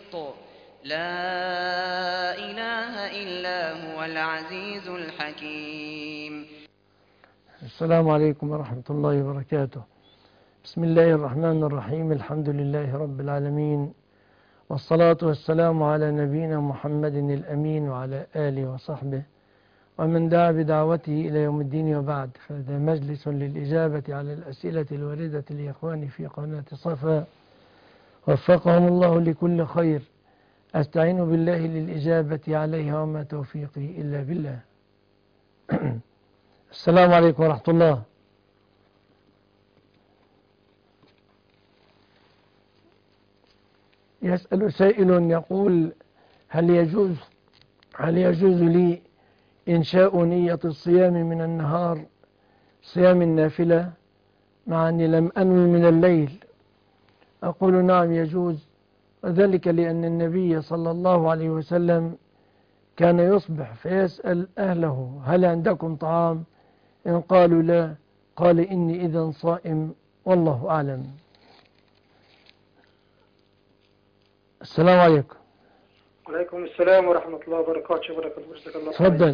قسط لا إله إلا هو العزيز الحكيم. السلام عليكم ورحمة الله وبركاته. بسم الله الرحمن الرحيم. الحمد لله رب العالمين، والصلاة والسلام على نبينا محمد الأمين وعلى آله وصحبه ومن دعا بدعوته إلى يوم الدين، وبعد، فهذا مجلس للإجابة على الأسئلة الواردة لإخواني في قناة صفا، وفقهم الله لكل خير. أستعين بالله للإجابة عليها وما توفيقي إلا بالله. السلام عليكم ورحمة الله. يسأل سائل يقول: هل يجوز لي إنشاء نية الصيام من النهار صيام النافلة مع أني لم أنوي من الليل؟ أقول: نعم يجوز، وذلك لأن النبي صلى الله عليه وسلم كان يصبح فيسأل أهله: هل عندكم طعام؟ إن قالوا لا، قال: إني إذا صائم والله أعلم. السلام عليكم. وعليكم السلام ورحمة الله وبركاته. بارك الله. تفضل.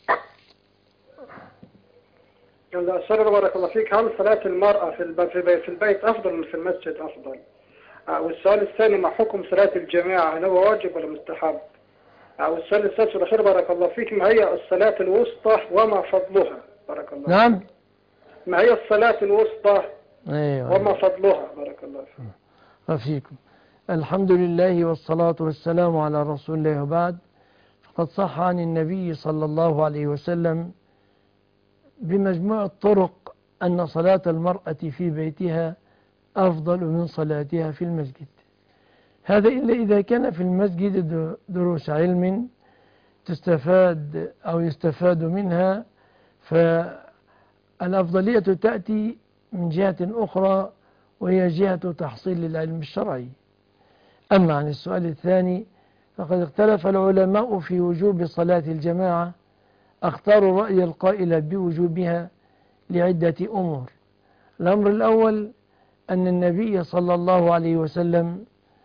السلام بارك الله فيك. هل صلاة المرأة في البيت أفضل من في المسجد أفضل؟ والسؤال الثاني: ما حكم صلاة الجماعة؟ هل هو واجب ولا مستحب؟ والسؤال الثالث والأخير بارك الله فيك: ما هي الصلاة الوسطى وما فضلها؟ بارك الله. نعم. ما هي الصلاة الوسطى؟ أيوة. وما فضلها؟ بارك الله فيك. وفيكم. الحمد لله والصلاة والسلام على رسول الله، وبعد، فقد صح عن النبي صلى الله عليه وسلم بمجموع الطرق أن صلاة المرأة في بيتها أفضل من صلاتها في المسجد. هذا إلا إذا كان في المسجد دروس علم تستفاد أو يستفاد منها، فالأفضلية تأتي من جهة أخرى، وهي جهة تحصيل العلم الشرعي. أما عن السؤال الثاني، فقد اختلف العلماء في وجوب صلاة الجماعة. أختار رأي القائل بوجوبها لعدة أمور. الأمر الأول: أن النبي صلى الله عليه وسلم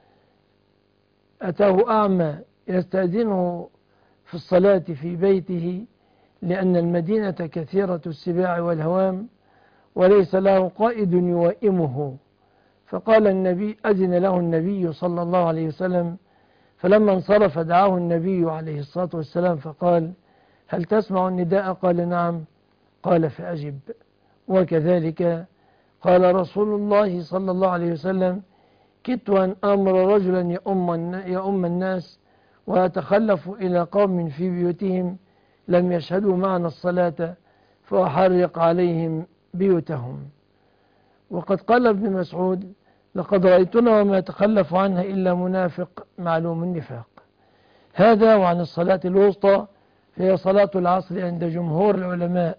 أتاه أعمى يستأذنه في الصلاة في بيته، لأن المدينة كثيرة السباع والهوام وليس له قائد يوائمه، فقال النبي: أذن له النبي صلى الله عليه وسلم، فلما انصرف دعاه النبي عليه الصلاة والسلام فقال: هل تسمع النداء؟ قال: نعم. قال: فأجب. وكذلك قال رسول الله صلى الله عليه وسلم: كدت أن أمر رجلا يؤم الناس ويتخلف إلى قوم في بيوتهم لم يشهدوا معنا الصلاة فأحرق عليهم بيوتهم. وقد قال ابن مسعود: لقد رأيتنا وما يتخلف عنها إلا منافق معلوم النفاق. هذا. وعن الصلاة الوسطى، فهي صلاة العصر عند جمهور العلماء،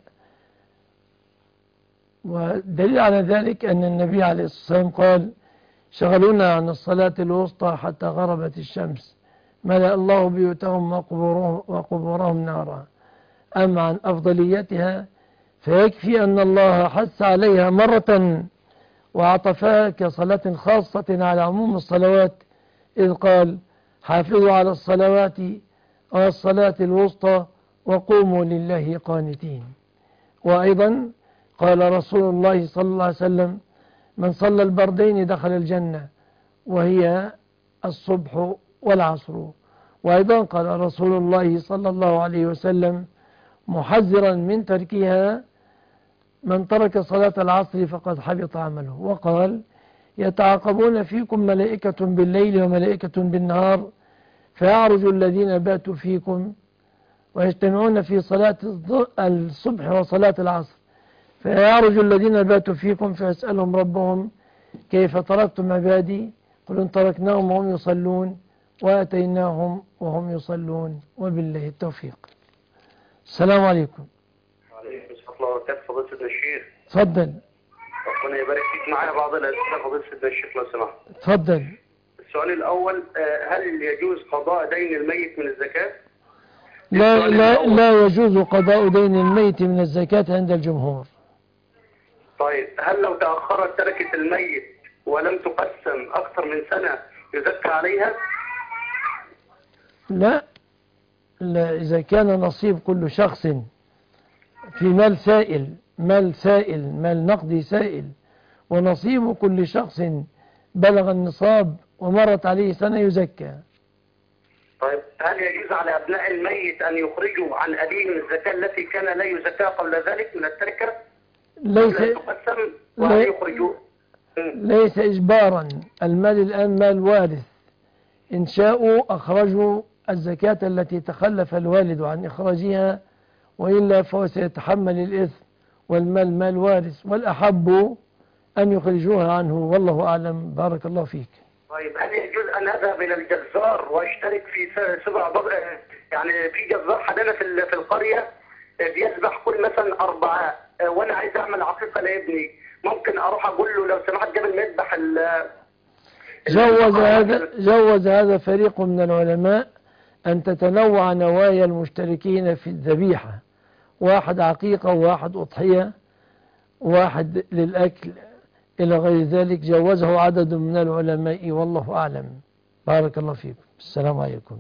ودليل على ذلك أن النبي عليه الصلاة والسلام قال: شغلونا عن الصلاة الوسطى حتى غربت الشمس، ملأ الله بيوتهم وقبورهم نارا. أما عن أفضليتها، فيكفي أن الله حث عليها مرة وعطفها كصلاة خاصة على عموم الصلوات، إذ قال: حافظوا على الصلوات والصلاة الوسطى وقوموا لله قانتين. وأيضا قال رسول الله صلى الله عليه وسلم: من صلى البردين دخل الجنة، وهي الصبح والعصر. وأيضا قال رسول الله صلى الله عليه وسلم محذرا من تركها: من ترك صلاة العصر فقد حبط عمله. وقال: يتعاقبون فيكم ملائكة بالليل وملائكة بالنهار، فيعرج الذين باتوا فيكم ويجتمعون في صلاة الصبح وصلاة العصر، فيعرج الذين باتوا فيكم فيسألهم ربهم: كيف تركتم عبادي؟ قل تركناهم وهم يصلون وأتيناهم وهم يصلون، وبالله التوفيق. السلام عليكم. وعليكم السلام ورحمة الله وبركاته. فضيلة الشيخ. تفضل. ربنا يبارك فيك. معايا بعض الأسئلة فضيلة الشيخ لو سمحت. تفضل. السؤال الأول: هل يجوز قضاء دين الميت من الزكاة؟ لا يجوز قضاء دين الميت من الزكاة عند الجمهور. طيب، هل لو تأخرت تركة الميت ولم تقسم أكثر من سنة يزكى عليها؟ لا، إذا كان نصيب كل شخص في مال سائل، مال نقدي سائل، ونصيب كل شخص بلغ النصاب ومرت عليه سنة يزكى. طيب هل يجوز على أبناء الميت أن يخرجوا عن أبيهم الزكاة التي كان لا يزكى قبل ذلك من التركة؟ ليس إجبارا. المال الآن مال وارث، إن شاءوا أخرجوا الزكاة التي تخلف الوالد عن إخراجها، وإلا فهو سيتحمل الإثم، والمال مال وارث، والأحب أن يخرجوها عنه، والله أعلم. بارك الله فيك. طيب هل يجوز أن أذهب إلى الجزار وأشترك في سبع بقر؟ يعني في جزار حدنا في القرية بيذبح كل مثلا 4، وأنا عايز أعمل عقيقة لابني، ممكن أروح أقول له لو سمحت قبل ما يذبح جوز هذا فريق من العلماء أن تتنوع نوايا المشتركين في الذبيحة، واحد عقيقة وواحد أضحية وواحد للأكل إلى غير ذلك، جوزه عدد من العلماء، والله أعلم. بارك الله فيكم. السلام عليكم.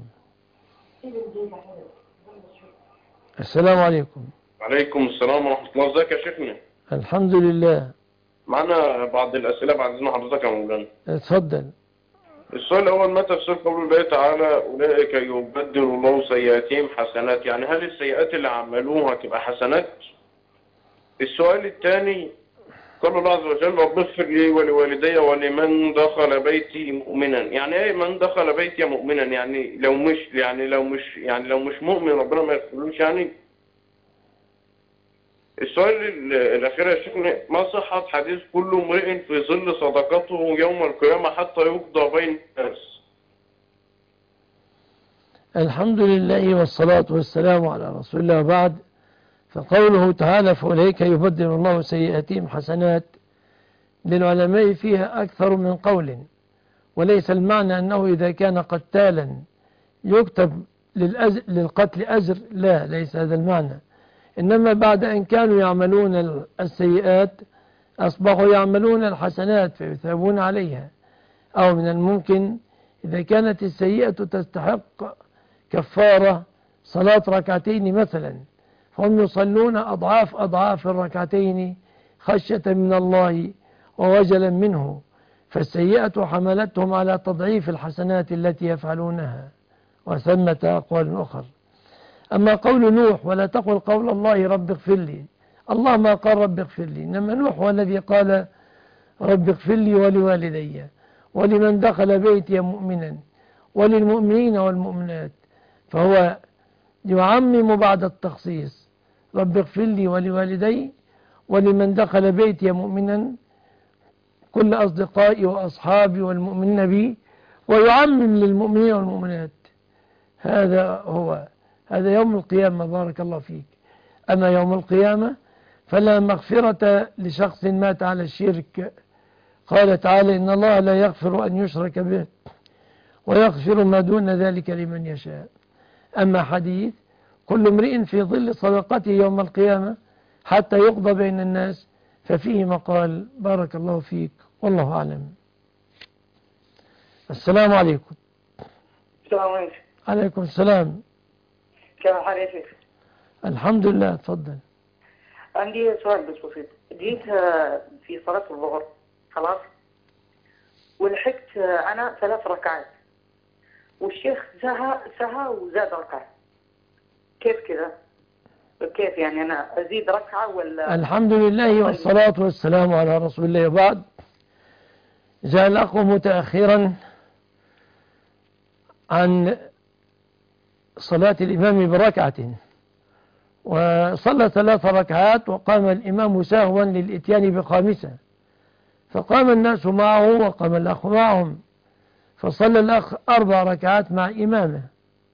السلام عليكم. وعليكم السلام ورحمة الله. ازيك يا شيخنا؟ الحمد لله. معنا بعض الأسئلة بعد إذن حضرتك يا مولانا. اتفضل. السؤال الأول: متى تفسير قول الله تعالى أولئك يبدل الله سيئاتهم حسنات؟ يعني هل السيئات اللي عملوها تبقى حسنات؟ السؤال الثاني: قال الله عز وجل: رب اغفر لي ولوالدي ولمن دخل بيتي مؤمنا. يعني ايه من دخل بيتي مؤمنا؟ يعني لو مش مؤمن ربنا ما يغفرلوش يعني؟ السؤال الأخير يا شيخنا: ما صحة حديث كل امرئ في ظل صدقته يوم القيامة حتى يقضى بين الناس؟ الحمد لله والصلاة والسلام على رسول الله، وبعد. فقوله تعالى: فأولئك يبدل الله سيئاتهم حسنات، للعلماء فيها أكثر من قول، وليس المعنى أنه إذا كان قتالا يكتب للقتل أجر، لا، ليس هذا المعنى. إنما بعد أن كانوا يعملون السيئات أصبحوا يعملون الحسنات فيثابون عليها. أو من الممكن إذا كانت السيئة تستحق كفارة صلاة ركعتين مثلا، فهم يصلون أضعاف الركعتين خشية من الله ووجلا منه، فالسيئة حملتهم على تضعيف الحسنات التي يفعلونها، وثمة أقوال أخرى. أما قول نوح: ولا تقل قول الله رب اغفر لي، الله ما قال رب اغفر لي، إنما نوح هو الذي قال رب اغفر لي ولوالدي ولمن دخل بيتي مؤمنا وللمؤمنين والمؤمنات، فهو يعمم بعد التخصيص: رب اغفر لي ولوالدي ولمن دخل بيتي مؤمنا، كل أصدقائي وأصحابي والمؤمنين بي، ويعمم للمؤمنين والمؤمنات. هذا يوم القيامة. بارك الله فيك. أما يوم القيامة فلا مغفرة لشخص مات على الشرك. قال تعالى: إن الله لا يغفر أن يشرك به ويغفر ما دون ذلك لمن يشاء. أما حديث كل امرئ في ظل صدقته يوم القيامة حتى يقضى بين الناس، ففيه مقال. بارك الله فيك، والله أعلم. السلام عليكم. السلام عليكم. عليكم السلام. كيف حالك يا شيخ؟ الحمد لله. تفضل. عندي سؤال بس بسيط. جيت في صلاة الظهر خلاص، ولحقت أنا 3 ركعات، والشيخ سهى وزاد ركعة. كيف كذا؟ كيف يعني أنا أزيد ركعة ولا؟ الحمد لله والصلاة والسلام على رسول الله، وبعد. جاء الأخ متأخرا عن صلاة الإمام بركعة، وصلى 3 ركعات، وقام الإمام ساهوا للإتيان بخامسة، فقام الناس معه وقام الأخ معهم، فصلى الأخ 4 ركعات مع إمامه،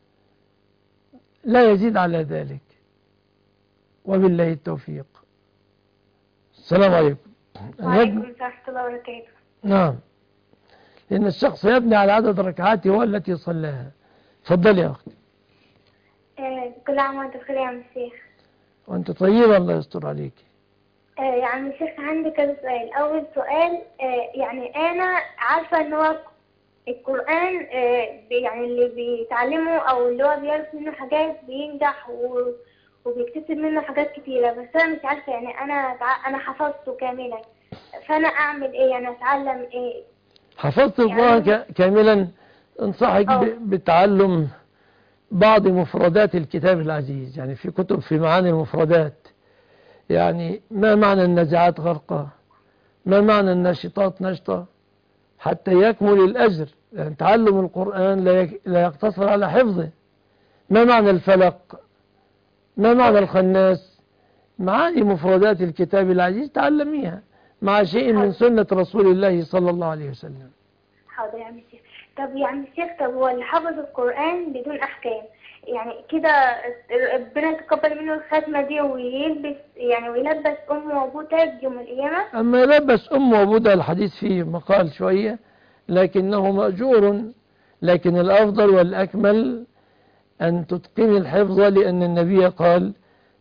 لا يزيد على ذلك، وبالله التوفيق. السلام عليكم. وعليكم السلام ورحمة الله وبركاته. نعم، لأن الشخص يبني على عدد ركعاته هو التي صلاها. تفضل يا أختي. كل عام وأنت بخير يا عم الشيخ. وأنت طيبة، الله يستر عليك. يا عم الشيخ عندي كذا سؤال. أول سؤال، يعني أنا عارفة إن هو القرآن يعني اللي بيتعلمه أو اللي هو بيعرف منه حاجات بينجح وبيكتسب منه حاجات كتيرة، بس أنا مش عارفة يعني أنا حفظته كاملا، فأنا أعمل إيه؟ يعني أتعلم إيه؟ حفظت يعني القرآن كاملا. انصحك أه. بتعلم بعض مفردات الكتاب العزيز. يعني في كتب في معاني المفردات، يعني ما معنى النزعات غرقة، ما معنى الناشطات نشطة، حتى يكمل الأجر. يعني تعلم القرآن لا يقتصر على حفظه. ما معنى الفلق، ما معنى الخناس، معاني مفردات الكتاب العزيز تعلميها مع شيء من سنة رسول الله صلى الله عليه وسلم. حاضر يا عم الشيخ. طب يا عم الشيخ، طب هو اللي حفظ القرآن بدون أحكام يعني كده ربنا يتقبل منه الختمة دي ويلبس أمه وأبوه تاج يوم القيامة؟ أما يلبس أمه وأبوه ده الحديث فيه مقال شوية، لكنه مأجور. لكن الأفضل والأكمل أن تتقن الحفظ، لأن النبي قال: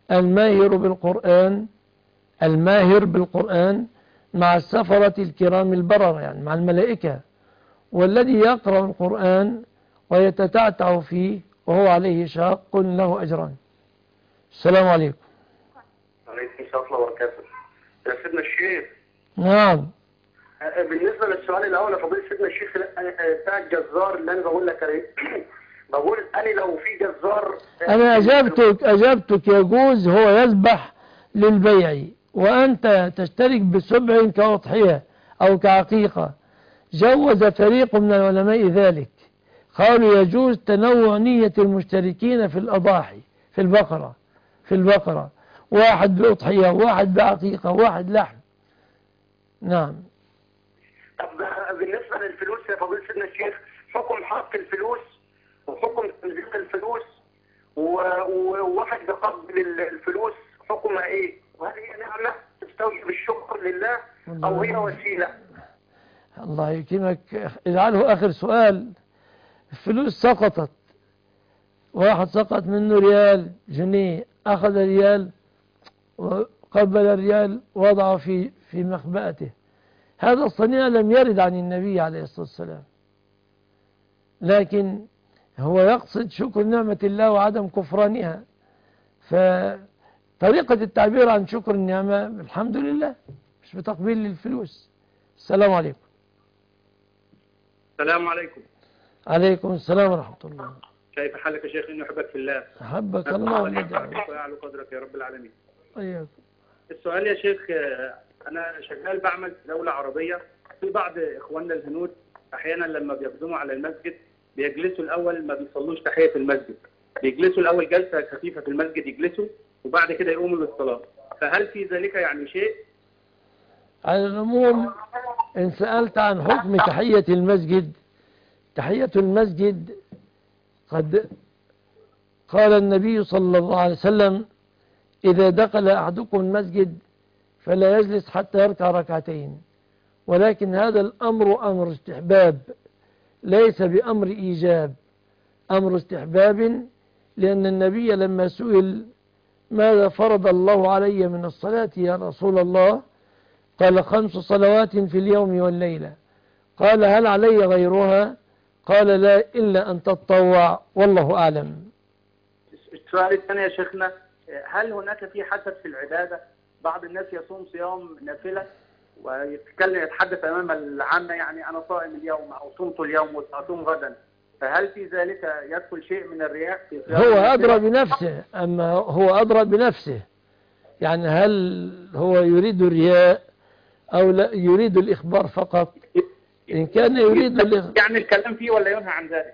الماهر بالقرآن مع السفرة الكرام البررة، يعني مع الملائكة. والذي يقرأ القرآن ويتتعتع فيه وهو عليه شاق له أجران. السلام عليكم. عليكم السلام ورحمة الله وبركاته. يا سيدنا الشيخ. نعم. بالنسبة للسؤال الأول يا فضيلة سيدنا الشيخ بتاع الجزار اللي أنا بقول لك عليه بقول أنا لو في جزار أنا أجبتك يجوز هو يذبح للبيع وأنت تشترك بسبع كأضحية أو كعقيقة. جوز فريق من العلماء ذلك، قالوا يجوز تنوع نية المشتركين في الأضاحي في البقرة، واحد بأضحية، واحد بعقيقة، واحد لحم. نعم. طب بالنسبة للفلوس يا فضيلة سيدنا الشيخ، حكم حق الفلوس وحكم تنزيل الفلوس وواحد بيقبل الفلوس حكمها إيه؟ وهل هي نعمة تستوجب الشكر لله أو هي وسيلة؟ الله يكرمك، اجعله آخر سؤال. الفلوس سقطت، واحد سقط منه ريال جنيه، أخذ ريال وقبل الريال وضعه في مخبأته. هذا الصنيع لم يرد عن النبي عليه الصلاة والسلام، لكن هو يقصد شكر نعمة الله وعدم كفرانها. فطريقة التعبير عن شكر النعمة الحمد لله، مش بتقبيل للفلوس. السلام عليكم. السلام عليكم. عليكم السلام ورحمة الله. كيف حالك يا شيخ؟ إني أحبك في الله. أحبك الله ويعلو قدرك يا رب العالمين. أيوك. السؤال يا شيخ، أنا شغال بعمل في دولة عربية. في بعض إخواننا الهنود أحيانا لما بيقدموا على المسجد بيجلسوا الأول، ما بيصلوش تحية المسجد، بيجلسوا الأول جلسة خفيفة في المسجد يجلسوا وبعد كده يقوموا للصلاة. فهل في ذلك يعني شيء؟ على العموم إن سألت عن حكم تحية المسجد، تحية المسجد قد قال النبي صلى الله عليه وسلم: إذا دخل أحدكم المسجد فلا يجلس حتى يركع ركعتين. ولكن هذا الأمر أمر استحباب ليس بأمر إيجاب، أمر استحباب، لأن النبي لما سئل: ماذا فرض الله علي من الصلاة يا رسول الله؟ قال: 5 صلوات في اليوم والليلة. قال: هل علي غيرها؟ قال: لا، إلا أن تتطوع، والله أعلم. السؤال الثاني يا شيخنا، هل هناك في حسد في العبادة؟ بعض الناس يصوم صيام نافلة يتحدث أمام العامة يعني أنا صائم اليوم أو صمت اليوم وسأصوم غدا، فهل في ذلك يدخل شيء من الرياء في صيام؟ هو أدرى بنفسه، أما هو أدرى بنفسه، يعني هل هو يريد الرياء أو لا يريد الإخبار فقط؟ إن كان يريد يعني الكلام فيه ولا ينهى عن ذلك؟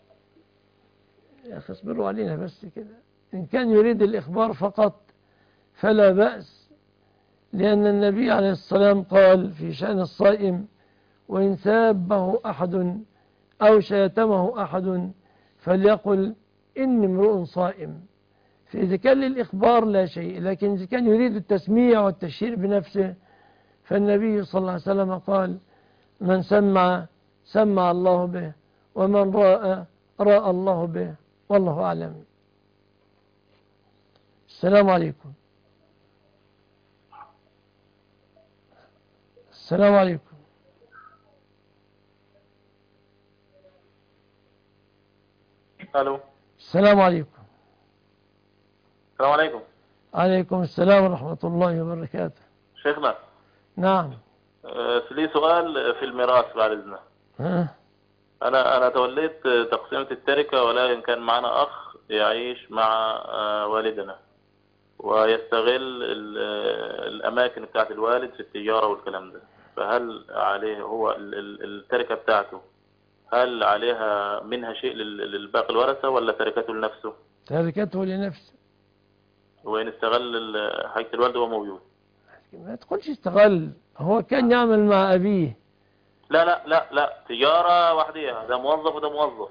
يا أخي اصبروا علينا بس كده. إن كان يريد الإخبار فقط فلا بأس، لأن النبي عليه السلام قال في شأن الصائم: وإن سابه أحد أو شاتمه أحد فليقل إني امرؤ صائم. فإذا كان للإخبار لا شيء، لكن إذا كان يريد التسميع والتشهير بنفسه فالنبي صلى الله عليه وسلم قال: من سمع سمع الله به، ومن راء راء الله به، والله أعلم. السلام عليكم. السلام عليكم. الو. السلام عليكم. السلام عليكم. عليكم السلام ورحمة الله وبركاته. شيخنا. نعم. لي سؤال في الميراث بعد إذنك. ها. أنا توليت تقسيمة التركة، ولكن كان معنا أخ يعيش مع والدنا ويستغل الأماكن بتاعت الوالد في التجارة والكلام ده، فهل عليه هو التركة بتاعته هل عليها منها شيء للباقي الورثة ولا تركته لنفسه؟ تركته لنفسه. وإن استغل حاجة الوالد وهو موجود. ما تقولش استغل، هو كان يعمل مع أبيه. لا لا لا لا، تجارة وحديها، ده موظف وده موظف.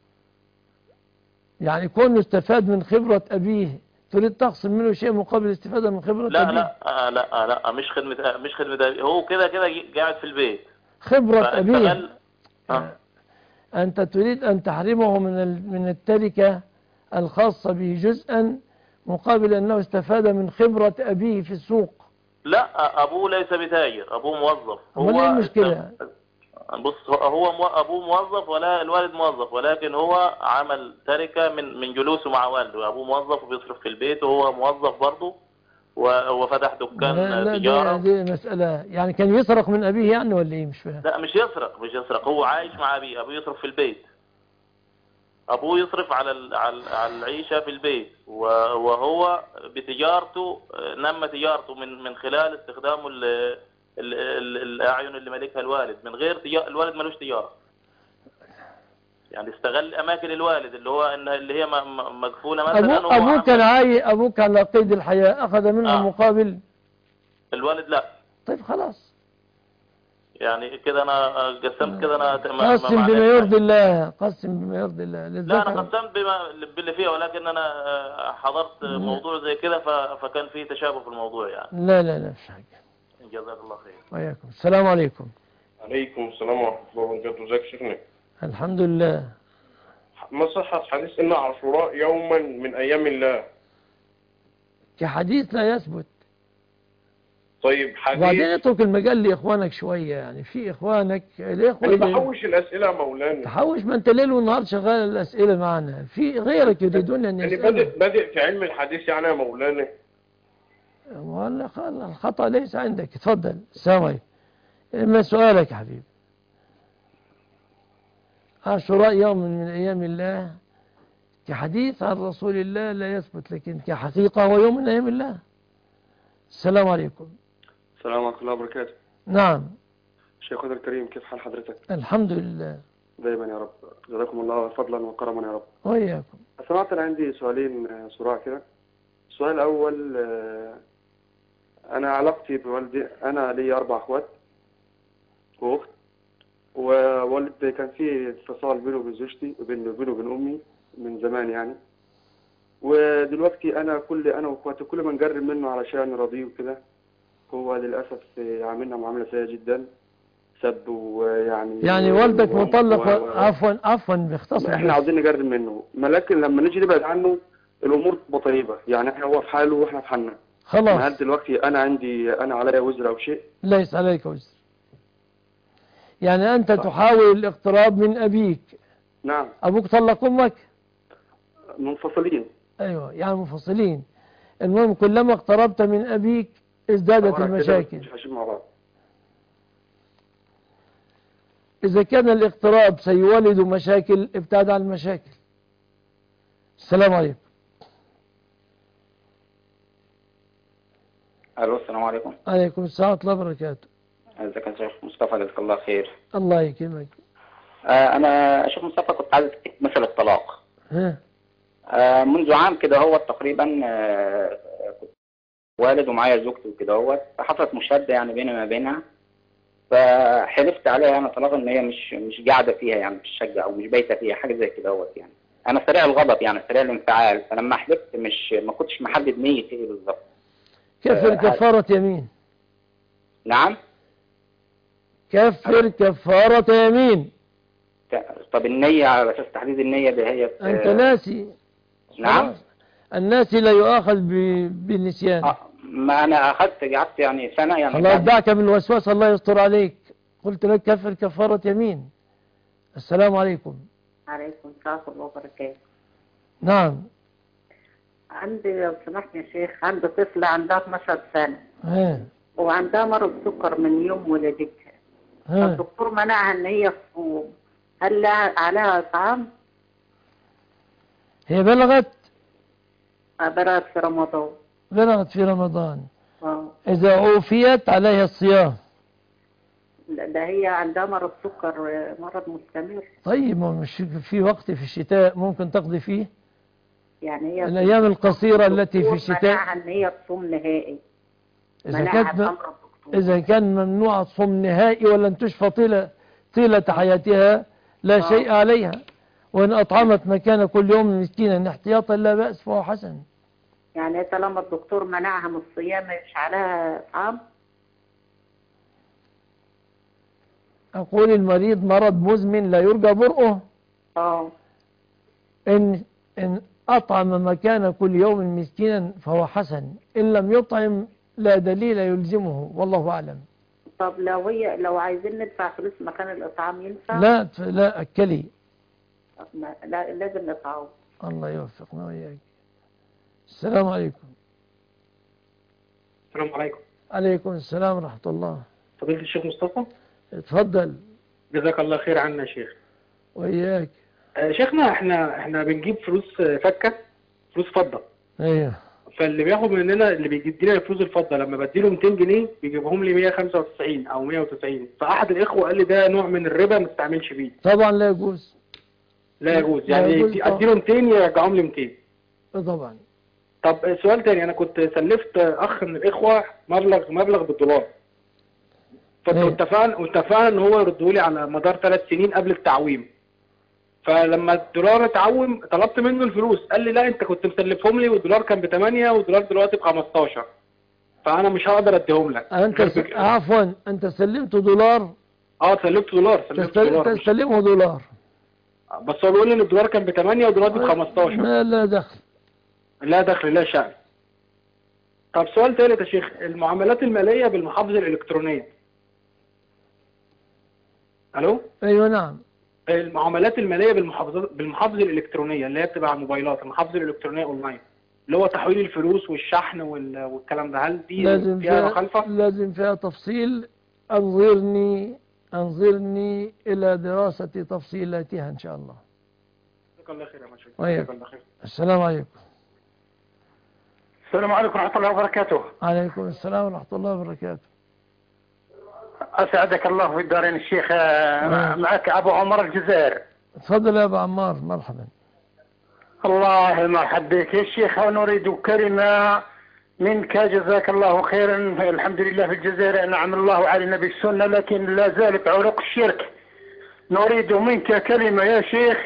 يعني كونه استفاد من خبرة أبيه، تريد تقسم منه شيء مقابل استفادة من خبرة لا أبيه؟ لا لا لا، مش خدمة أبيه، هو كده قاعد في البيت. خبرة أبيه. أنت تريد أن تحرمه من التركة الخاصة به جزءا مقابل أنه استفاد من خبرة أبيه في السوق. لا، أبوه ليس بتاجر، أبوه موظف. هو ايه المشكلة؟ بص، أبوه موظف ولا الوالد موظف، ولكن هو عمل تركة من جلوسه مع والده. أبوه موظف وبيصرف في البيت وهو موظف برضه، وفتح دكان تجارة. دي مسألة يعني كان يسرق من أبيه يعني ولا إيه؟ مش فاهم. لا، مش يسرق، هو عايش مع أبيه. أبوه يصرف في البيت، أبوه يصرف على العيشة في البيت، وهو بتجارته نمى تجارته من خلال استخدامه الأعين اللي مالكها الوالد. من غير الوالد ملوش تجارة، يعني استغل أماكن الوالد اللي هي مقفولة مثلا. أبوه كان على قيد الحياة، أخذ منها مقابل الوالد. لا. طيب خلاص، يعني كده أنا قسمت كده. أنا قسم بما يرضي الله، قسم بما يرضي الله. لا، أنا قسمت باللي فيها، ولكن أنا حضرت موضوع زي كده فكان فيه تشابه في الموضوع يعني. لا لا لا، مش حاجة. جزاك الله خير. وياكم. السلام عليكم. عليكم السلام ورحمة الله وبركاته. ازيك يا شيخنا؟ الحمد لله. ما صحة حديث إن عاشوراء يوما من أيام الله؟ كحديث لا يثبت. طيب حديث. وبعدين اترك المجال لإخوانك شوية، يعني في إخوانك الإخوة. أنا بحوش الأسئلة يا مولانا. تحوش، ما أنت ليل ونهار شغال الأسئلة معنا، في غيرك يريدون أن يسألوا. يعني بادئ في علم الحديث يعني يا مولانا. والله الخطأ ليس عندك. اتفضل. السلام عليكم. إما سؤالك يا حبيبي. عاشوراء يوم من أيام الله كحديث عن رسول الله لا يثبت، لكن كحقيقة هو يوم من أيام الله. السلام عليكم. السلام ورحمة الله وبركاته. نعم. شيخ خضر الكريم، كيف حال حضرتك؟ الحمد لله. دايما يا رب. جزاكم الله فضلا وكرما يا رب. وإياكم. سمعت أنا عندي سؤالين صراع كده. السؤال الأول، أنا علاقتي بوالدي، أنا لي 4 أخوات وأخت، ووالد كان في اتصال بينه وبين زوجتي وبينه وبين أمي من زمان يعني. ودلوقتي أنا وأخواتي كل ما نقرب منه علشان نراضيه وكده، هو للأسف عاملنا معاملة سيئة جدا، سب ويعني. يعني والدك مطلق. عفوا باختصار. احنا عاوزين نقرب منه، لكن لما نيجي نبعد عنه الأمور تبقى طيبة، يعني احنا هو في حاله واحنا في حالنا. خلاص. هل دلوقتي أنا عليا وزر أو شيء؟ ليس عليك وزر. يعني أنت تحاول الاقتراب من أبيك. نعم. أبوك طلق أمك؟ منفصلين. أيوة، يعني منفصلين. المهم كلما اقتربت من أبيك ازدادت المشاكل. مش مع بعض. إذا كان الاقتراب سيولد مشاكل، ابتعد عن المشاكل. السلام عليكم. الو، السلام عليكم. عليكم السلام ورحمة الله وبركاته. ازيك يا شيخ مصطفى؟ جزاك الله خير. الله يكرمك. انا شيخ مصطفى كنت عايز اتكلم مثل الطلاق. منذ عام كده هو تقريبا، كنت والد ومعايا زوجتي وكده هو، فحصلت مشادة يعني بيني وما بينها، فحلفت عليها انا طلاق ان هي مش قاعده فيها يعني في الشقه او مش بايته فيها، حاجه زي كده هو يعني. انا سريع الغضب يعني سريع الانفعال، فلما حلفت ما كنتش محدد نيتي ايه بالظبط. كفر كفارة يمين. نعم. كفر كفارة يمين. طب النية على اساس تحديد النية دي هي انت ناسي. نعم. الناسي لا يؤاخذ بالنسيان. ما انا قعدت يعني سنة يعني. الله يدعك من الوسواس، الله يستر عليك. قلت لك كفر كفارة يمين. السلام عليكم. عليكم السلام ورحمة الله وبركاته. نعم. عندي لو سمحت يا شيخ، عندي طفلة عندها 12 سنة وعندها مرض سكر من يوم ولادتها. الدكتور منعها ان هي تصوم، هل عليها طعام؟ هي بلغت في رمضان. بلغت في رمضان. إذا عوفيت عليها الصيام. ده هي عندها مرض سكر، مرض مستمر. طيب مش في وقت في الشتاء ممكن تقضي فيه؟ يعني هي الأيام القصيرة التي في الشتاء منعها ان هي تصوم نهائي. إذا كان ممنوع تصوم نهائي ولن تشفى طيلة حياتها لا شيء عليها، وإن أطعمت مكان كل يوم مسكينا احتياطا لا بأس فهو حسن. يعني طالما الدكتور منعها من الصيام مش عليها طعام؟ أقول المريض مرض مزمن لا يرجى برؤه. إن أطعم مكان كل يوم مسكينا فهو حسن، إن لم يطعم لا دليل يلزمه، والله أعلم. طب لو عايزين ندفع فلوس مكان الإطعام ينفع؟ لا أكلي. لا لازم نطعم. الله يوفقنا وإياك. السلام عليكم. السلام عليكم. عليكم السلام ورحمة الله. فضيلة الشيخ مصطفى. اتفضل. جزاك الله خير عنا يا شيخ. وإياك. شيخنا احنا بنجيب فلوس فكة، فلوس فضة. ايوه. فاللي بياخد مننا اللي بيدينا فلوس الفضة لما بديله 200 جنيه بيجيبهم لي 195 او 190. فأحد الإخوة قال لي ده نوع من الربا ما تستعملش بيه. طبعا لا يجوز. لا يجوز، يعني اديله 200 يرجعهم لي 200. طبعا. طب سؤال تاني، انا كنت سلفت اخ من الاخوة مبلغ بالدولار. واتفقنا ان هو يرده لي على مدار 3 سنين قبل التعويم. فلما الدولار اتعوم طلبت منه الفلوس، قال لي لا انت كنت مسلفهم لي والدولار كان ب8 والدولار دلوقتي ب15، فانا مش هقدر اديهم لك. عفوا انت سلمت دولار؟ سلمت دولار. تسلمه دولار. بس هو بيقول لي ان الدولار كان ب8 ودلوقتي ب15. لا دخل. لا دخل لا شأن. طب سؤال ثالث يا شيخ، المعاملات المالية بالمحافظة الإلكترونية. الو؟ ايوه نعم. المعاملات المالية بالمحافظة الإلكترونية اللي هي بتبقى على الموبايلات، المحافظة الإلكترونية أونلاين، اللي هو تحويل الفلوس والشحن والكلام ده، هل دي فيها مخالفة؟ لازم فيها تفصيل. أنظرني إلى دراسة تفصيلاتها إن شاء الله. جزاك الله خير يا مشايخ. جزاك الله خير. السلام عليكم. السلام عليكم ورحمة الله وبركاته. عليكم السلام ورحمة الله وبركاته. أسعدك الله في الدارين الشيخ. معك أبو عمر الجزائر. تفضل يا أبو عمار، مرحبا. الله مرحبا بك يا شيخ، نريد كلمة منك جزاك الله خيرا. الحمد لله في الجزائر أنعم الله علينا بالسنة، لكن لا زالت عروق الشرك. نريد منك كلمة يا شيخ.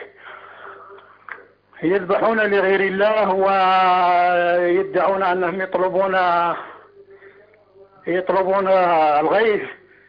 يذبحون لغير الله ويدعون أنهم يطلبون الغيث،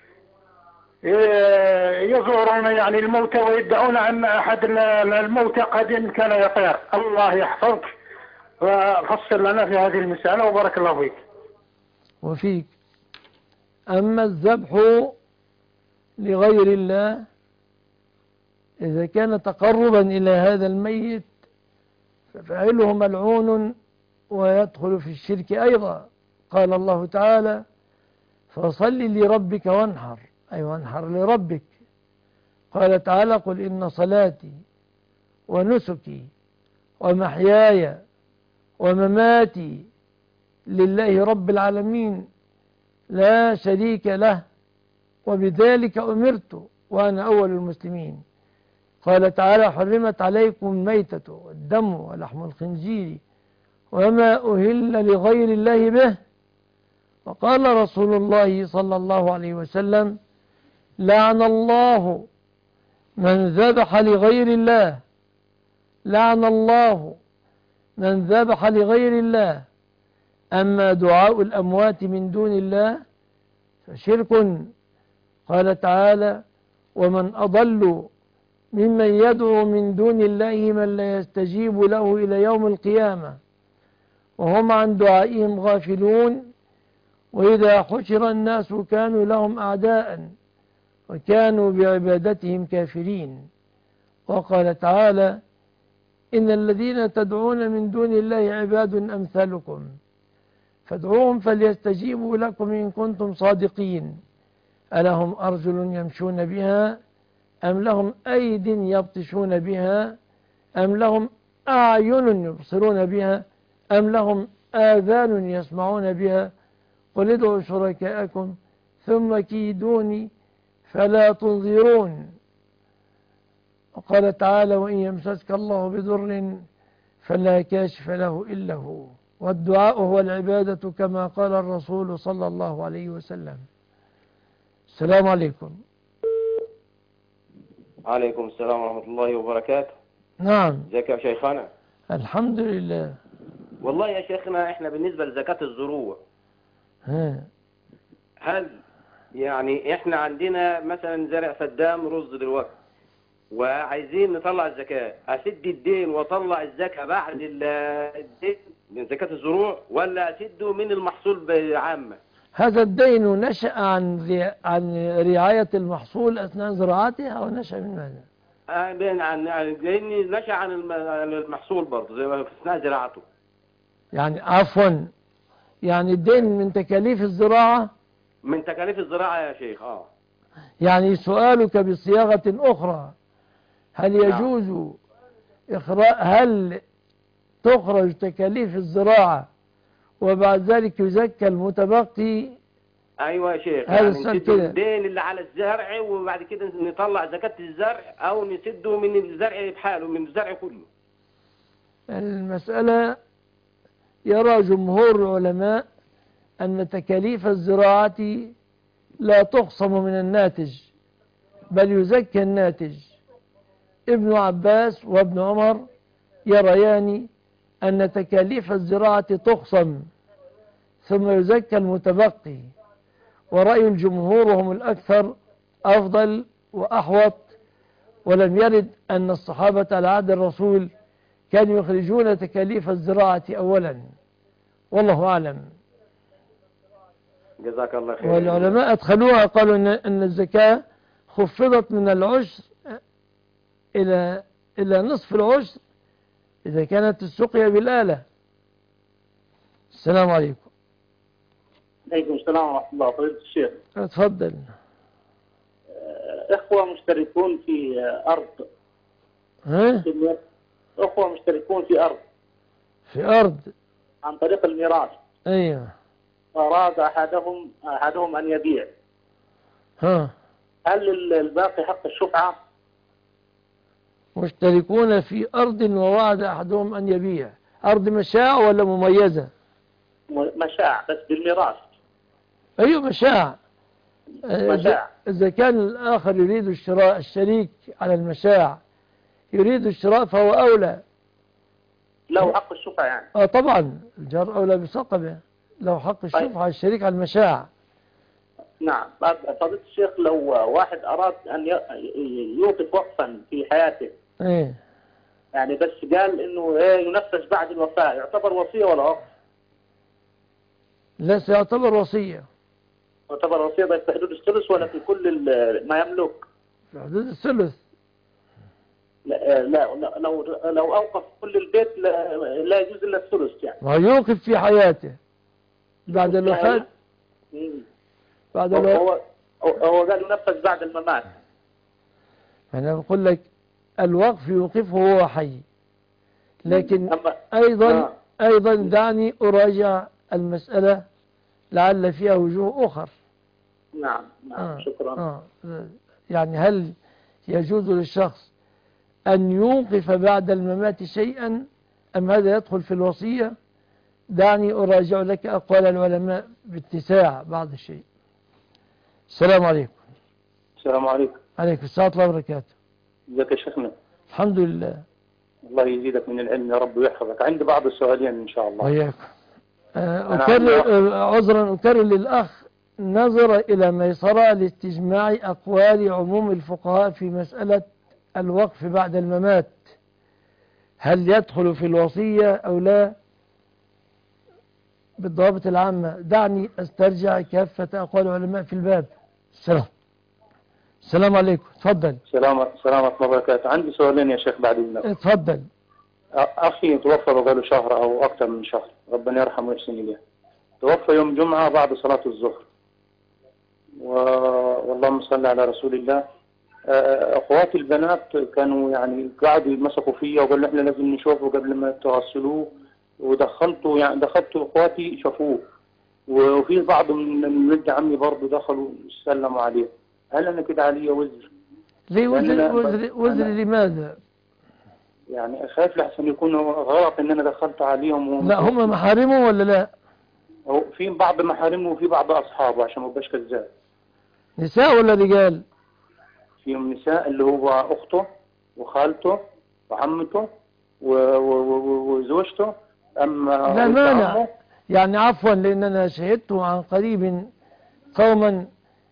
يزورون يعني الموتى ويدعون أن أحد الموتى قد كان يطير. الله يحفظك وفصل لنا في هذه المسألة وبارك الله فيك. وفيك. أما الذبح لغير الله إذا كان تقربا إلى هذا الميت ففاعله ملعون ويدخل في الشرك أيضا. قال الله تعالى: فصل لربك وانحر، أي وانحر لربك. قال تعالى: قل إن صلاتي ونسكي ومحياي ومماتي لله رب العالمين لا شريك له وبذلك أمرت وأنا أول المسلمين. قال تعالى: حرمت عليكم الميتة والدم ولحم الخنزير وما أهل لغير الله به. وقال رسول الله صلى الله عليه وسلم: لعن الله من ذبح لغير الله، لعن الله من ذبح لغير الله. أما دعاء الأموات من دون الله فشرك. قال تعالى: ومن أضل ممن يدعو من دون الله من لا يستجيب له إلى يوم القيامة وهم عن دعائهم غافلون وإذا حشر الناس كانوا لهم أعداء وكانوا بعبادتهم كافرين. وقال تعالى: إن الذين تدعون من دون الله عباد أمثالكم فادعوهم فليستجيبوا لكم إن كنتم صادقين ألهم أرجل يمشون بها أم لهم أيد يبطشون بها أم لهم أعين يبصرون بها أم لهم آذان يسمعون بها قل ادعوا شركاءكم ثم كيدوني فلا تنظرون. وقال تعالى: وإن يمسسك الله بضر فلا كاشف له إلا هو والدعاء هو العبادة كما قال الرسول صلى الله عليه وسلم. السلام عليكم. عليكم السلام ورحمة الله وبركاته. نعم. ازيك يا شيخنا؟ الحمد لله. والله يا شيخنا احنا بالنسبة لزكاة الزروع هل يعني احنا عندنا مثلا زرع فدان رز دلوقتي وعايزين نطلع الزكاة، اسد الدين واطلع الزكاة بعد الدين من زكاة الزروع ولا اسده من المحصول عامة؟ هذا الدين نشأ عن رعاية المحصول أثناء زراعته أو نشأ من ماذا؟ لأن نشأ عن المحصول برضه زي ما في أثناء زراعته. يعني عفوا، يعني الدين من تكاليف الزراعة؟ من تكاليف الزراعة يا شيخ. يعني سؤالك بصياغة أخرى: هل يجوز هل تخرج تكاليف الزراعة وبعد ذلك يزكى المتبقي؟ ايوه يا شيخ، يعني نسد الدين اللي على الزرع وبعد كده نطلع زكاة الزرع او نسده من الزرع بحاله من الزرع كله. المسألة يرى جمهور العلماء أن تكاليف الزراعة لا تخصم من الناتج بل يزكى الناتج. ابن عباس وابن عمر يريان أن تكاليف الزراعة تخصم ثم يزكى المتبقي، ورأي الجمهور وهم الأكثر أفضل وأحوط، ولم يرد أن الصحابة على عهد الرسول كانوا يخرجون تكاليف الزراعة أولا، والله أعلم. جزاك الله خير. والعلماء أدخلوها، قالوا أن الزكاة خفضت من العشر إلى نصف العشر إذا كانت السقيا بالآلة. السلام عليكم. عليكم السلام ورحمة الله. فضيلة الشيخ اتفضل. إخوة مشتركون في أرض. إخوة مشتركون في أرض. في أرض عن طريق الميراث. أيوه. أراد أحدهم أن يبيع. هل الباقي حق الشفعة؟ مشتركون في أرض ووعد أحدهم أن يبيع. أرض مشاع ولا مميزة؟ مشاع بس بالميراث. أيوه مشاع. مشاع. إذا كان الآخر يريد الشراء، الشريك على المشاع يريد الشراء فهو أولى. له حق الشفعة يعني؟ طبعا الجار أولى بصقبه، له حق الشفعة. الشريك على المشاع. نعم. فضيلة الشيخ لو واحد أراد أن يوقف وقفا في حياته يعني بس قال إنه ينفذ بعد الوفاة، يعتبر وصية ولا وقف؟ لا، سيعتبر وصية. يعتبر وصية. في حدود الثلث ولا في كل ما يملك؟ في حدود الثلث. لا لو أوقف كل البيت لا يجوز إلا الثلث يعني. ما يوقف في حياته بعد الوفاة. بعد هو قال ينفذ بعد الممات. أنا بقول لك الوقف يوقفه وهو حي، لكن أيضا دعني أراجع المسألة لعل فيها وجوه أخر. نعم. شكرا. يعني هل يجوز للشخص أن يوقف بعد الممات شيئا أم هذا يدخل في الوصية؟ دعني أراجع لك أقوال العلماء باتساع بعض الشيء. السلام عليكم. السلام عليكم. عليكم السلام ورحمة الله وبركاته. ازيك يا شيخنا؟ الحمد لله. الله يزيدك من العلم يا رب ويحفظك. عندي بعض السؤالين إن شاء الله. وياكم. عذرا أكرر للأخ نظر إلى ميسرة لاستجماع أقوال عموم الفقهاء في مسألة الوقف بعد الممات، هل يدخل في الوصية أو لا بالضوابط العامة. دعني أسترجع كافة أقوال العلماء في الباب. السلام عليكم. اتفضل. سلام ورحمة الله وبركاته. عندي سؤالين يا شيخ بعد إذنك. اتفضل. أخي توفى بقاله شهر أو أكثر من شهر، ربنا يرحمه ويحسن إليه. توفى يوم جمعة بعد صلاة الظهر. واللهم صل على رسول الله. أخواتي البنات كانوا يعني قاعدوا يتمسكوا فيا وقالوا إحنا لازم نشوفه قبل ما تغسلوه، ودخلته يعني دخلت أخواتي شافوه، وفي بعض من ولد عمي برضه دخلوا سلموا عليه. هل أنا كده علي وزر؟ ليه وزر لماذا؟ يعني خايف لحسن يكون غلط ان انا دخلت عليهم لا هم محارمه ولا لا؟ هو في بعض محارمه وفي بعض اصحابه عشان ما ابقاش كذاب. نساء ولا رجال؟ فيهم نساء اللي هو اخته وخالته وعمته وزوجته. اما لا مانع يعني عفوا، لان انا شهدت عن قريب قوما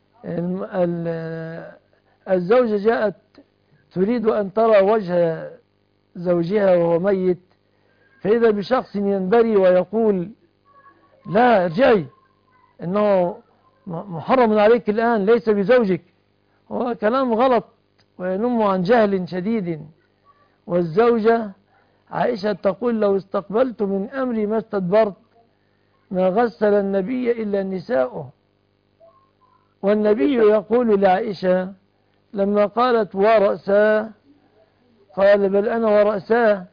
الزوجة جاءت تريد ان ترى وجه زوجها وهو ميت، فإذا بشخص ينبري ويقول لا ارجعي إنه محرم عليك الآن ليس بزوجك. هو كلام غلط وينم عن جهل شديد. والزوجة عائشة تقول لو استقبلت من أمري ما استدبرت ما غسل النبي إلا نساؤه. والنبي يقول لعائشة لما قالت ورأساه قال بل أنا ورأساه،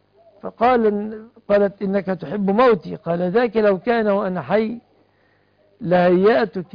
قالت إنك تحب موتي، قال ذاك لو كان وأنا حي لهيأتك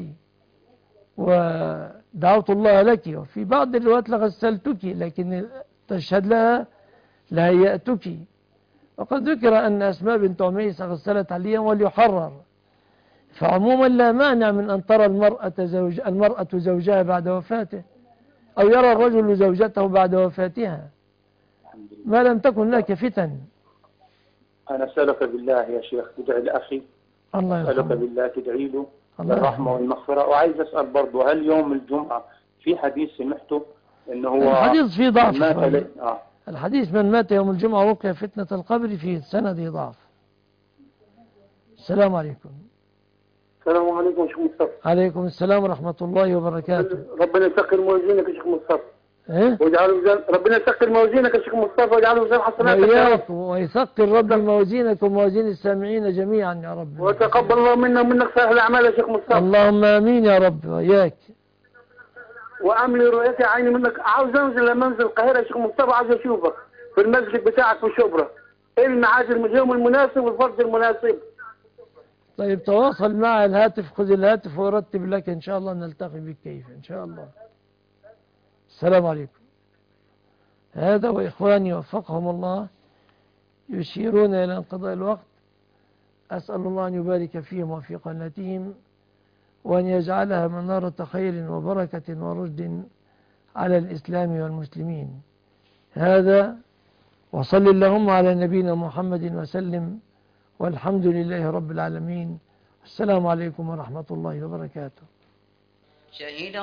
ودعوت الله لك، وفي بعض الروايات لغسلتك، لكن تشهد لها لهيأتك. وقد ذكر أن أسماء بنت عميس غسلت عليا وليحرر. فعموما لا مانع من أن ترى المرأة زوجها بعد وفاته، أو يرى الرجل زوجته بعد وفاتها ما لم تكن لك فتن. أنا أسألك بالله يا شيخ تدعي لأخي، أسألك بالله تدعي له بالرحمة والمغفرة. وعايز أسأل برضه هل يوم الجمعة في حديث سمعته إنه هو الحديث فيه ضعف الحديث من مات يوم الجمعة وقع فتنة القبر في سنده ضعف. السلام عليكم. السلام عليكم شيخ مصطفى. عليكم السلام ورحمة الله وبركاته. ربنا يسخر موازينك يا شيخ مصطفى. ايه؟ ربنا يسخر موازينك يا شيخ مصطفى ويجعله ميزان حسناتك وإياكم، ويثقل ربي موازينكم وموازين السامعين جميعا يا رب. وتقبل الله منا ومنك صالح الأعمال يا شيخ مصطفى. اللهم آمين يا رب وإياك. وأملي رؤيتي عيني منك. عاوز أنزل لما أنزل القاهرة يا شيخ مصطفى، عاوز أشوفك في المسجد بتاعك في شبرا. إيه الميعاد اليوم المناسب والفرد المناسب؟ طيب تواصل مع الهاتف، خذ الهاتف ورتب لك إن شاء الله نلتقي بك كيف إن شاء الله. السلام عليكم. هذا وإخواني وفقهم الله يشيرون إلى انقضاء الوقت. أسأل الله أن يبارك فيهم وفي قناتهم، وأن يجعلها منارة خير وبركة ورشد على الإسلام والمسلمين. هذا وصل اللهم على نبينا محمد وسلم، والحمد لله رب العالمين. السلام عليكم ورحمة الله وبركاته.